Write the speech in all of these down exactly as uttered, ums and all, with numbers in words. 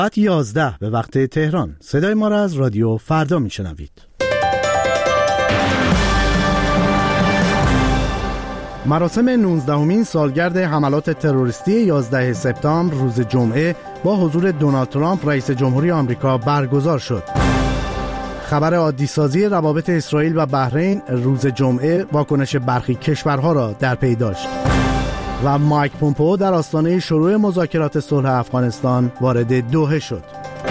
ساعت یازده به وقت تهران. صدای ما را از رادیو فردا میشنوید. مراسم نوزدهمین سالگرد حملات تروریستی یازده سپتامبر روز جمعه با حضور دونالد ترامپ رئیس جمهوری آمریکا برگزار شد. خبر عادی‌سازی روابط اسرائیل و بحرین روز جمعه واکنش برخی کشورها را در پی داشت. و مایک پومپئو در آستانه شروع مذاکرات صلح افغانستان وارد دوحه شد.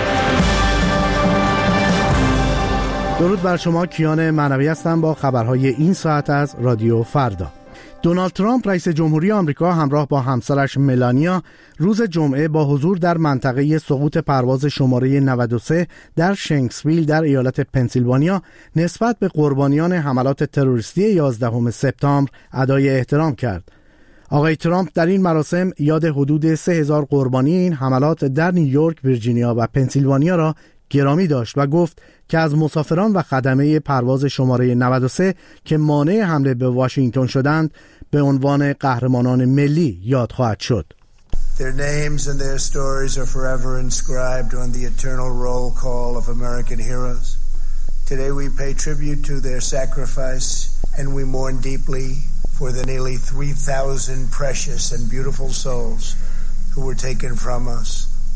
درود بر شما، کیان معنوی هستم با خبرهای این ساعت از رادیو فردا. دونالد ترامپ رئیس جمهوری آمریکا همراه با همسرش ملانیا روز جمعه با حضور در منطقه سقوط پرواز شماره نود و سه در شنکسویل در ایالت پنسیلوانیا نسبت به قربانیان حملات تروریستی یازدهم سپتامبر ادای احترام کرد. آقای ترامپ در این مراسم یاد حدود سه هزار قربانی این حملات در نیویورک، ویرجینیا و پنسیلوانیا را گرامی داشت و گفت که از مسافران و خدمه پرواز شماره نود و سه که مانع حمله به واشنگتن شدند به عنوان قهرمانان ملی یاد خواهد شد. Their names and their stories are forever inscribed on the eternal roll call of American heroes. Today we pay tribute to their sacrifice and we mourn deeply for the nearly three thousand precious and beautiful souls who were taken from us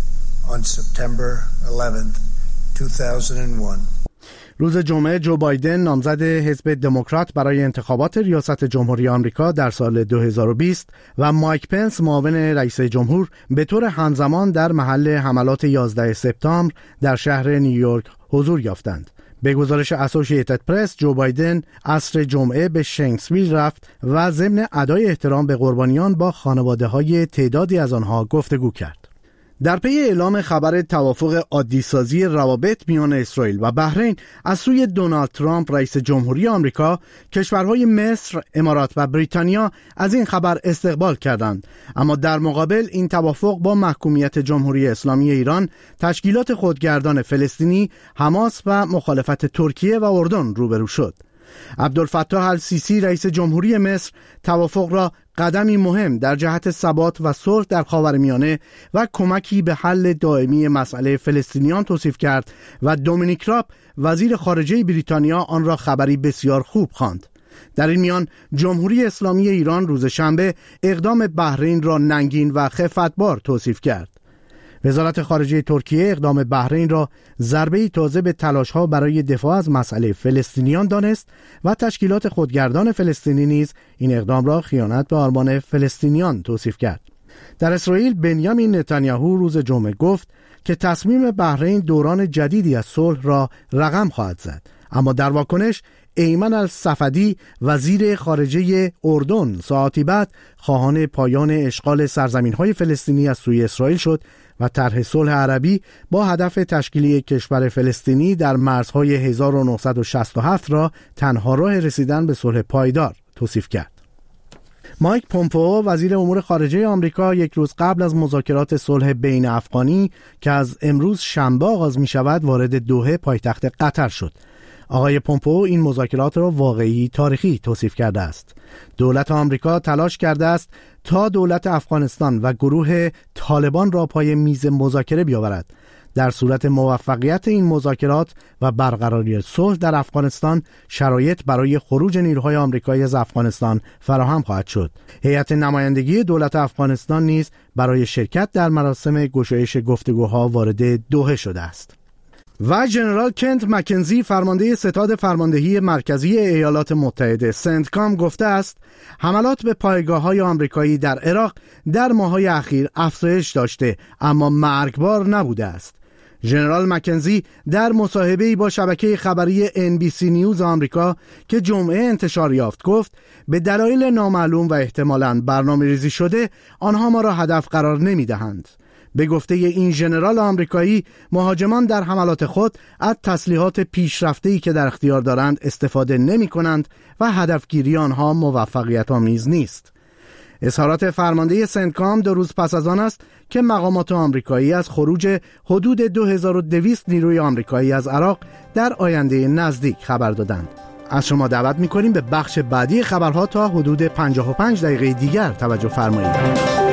on September eleventh, two thousand one. روز جمعه جو بایدن نامزد حزب دموکرات برای انتخابات ریاست جمهوری آمریکا در سال دو هزار و بیست و مایک پنس معاون رئیس جمهور به طور همزمان در محل حملات یازده سپتامبر در شهر نیویورک حضور یافتند. به گزارش اسوسییتد پرس، جو بایدن عصر جمعه به شنکسویل رفت و ضمن ادای احترام به قربانیان با خانواده‌های تعدادی از آنها گفتگو کرد. در پی اعلام خبر توافق عادی‌سازی روابط میان اسرائیل و بحرین از سوی دونالد ترامپ رئیس جمهوری آمریکا، کشورهای مصر، امارات و بریتانیا از این خبر استقبال کردند، اما در مقابل این توافق با محکومیت جمهوری اسلامی ایران، تشکیلات خودگردان فلسطینی، حماس و مخالفت ترکیه و اردن روبرو شد. عبدالفتاح السیسی رئیس جمهوری مصر توافق را قدمی مهم در جهت ثبات و صلح در خاورمیانه و کمکی به حل دائمی مسئله فلسطینیان توصیف کرد و دومینیک راب وزیر خارجه بریتانیا آن را خبری بسیار خوب خواند. در این میان جمهوری اسلامی ایران روز شنبه اقدام بحرین را ننگین و خفتبار توصیف کرد. وزارت خارجه ترکیه اقدام بحرین را ضربه‌ای تازه به تلاش‌ها برای دفاع از مسئله فلسطینیان دانست و تشکیلات خودگردان فلسطینی نیز این اقدام را خیانت به آرمان فلسطینیان توصیف کرد. در اسرائیل بنیامین نتانیاهو روز جمعه گفت که تصمیم بحرین دوران جدیدی از صلح را رقم خواهد زد، اما در واکنش ایمن الصفدی وزیر خارجه اردن ساعتی بعد خواهان پایان اشغال سرزمین‌های فلسطینی از سوی اسرائیل شد و طرح صلح عربی با هدف تشکیل کشور فلسطینی در مرزهای هزار و نهصد و شصت و هفت را تنها راه رسیدن به صلح پایدار توصیف کرد. مایک پومپئو وزیر امور خارجه آمریکا یک روز قبل از مذاکرات صلح بین افغانی که از امروز شنبه آغاز می شود وارد دوحه پایتخت قطر شد. آقای پومپئو این مذاکرات را واقعی تاریخی توصیف کرده است. دولت آمریکا تلاش کرده است تا دولت افغانستان و گروه طالبان را پای میز مذاکره بیاورد. در صورت موفقیت این مذاکرات و برقراری صلح در افغانستان، شرایط برای خروج نیروهای آمریکایی از افغانستان فراهم خواهد شد. هیئت نمایندگی دولت افغانستان نیز برای شرکت در مراسم گشایش گفتگوها وارد دوحه شده است. و ژنرال کنت مکنزی فرمانده ستاد فرماندهی مرکزی ایالات متحده سنتکام گفته است حملات به پایگاه‌های آمریکایی در عراق در ماه‌های اخیر افزایش داشته اما مرگبار نبوده است. ژنرال مکنزی در مصاحبه‌ای با شبکه خبری ان بی سی نیوز آمریکا که جمعه انتشار یافت گفت به دلایل نامعلوم و احتمالاً برنامه‌ریزی شده آنها ما را هدف قرار نمی‌دهند. به گفته این ژنرال آمریکایی، مهاجمان در حملات خود از تسلیحات پیشرفته‌ای که در اختیار دارند استفاده نمی‌کنند و هدفگیری آنها موفقیت آمیز نیست. اظهارات فرمانده سنتکام دو روز پس از آن است که مقامات آمریکایی از خروج حدود دو هزار و دویست نیروی آمریکایی از عراق در آینده نزدیک خبر دادند. از شما دعوت می‌کنیم به بخش بعدی خبرها تا حدود پنجاه و پنج دقیقه دیگر توجه فرمایید.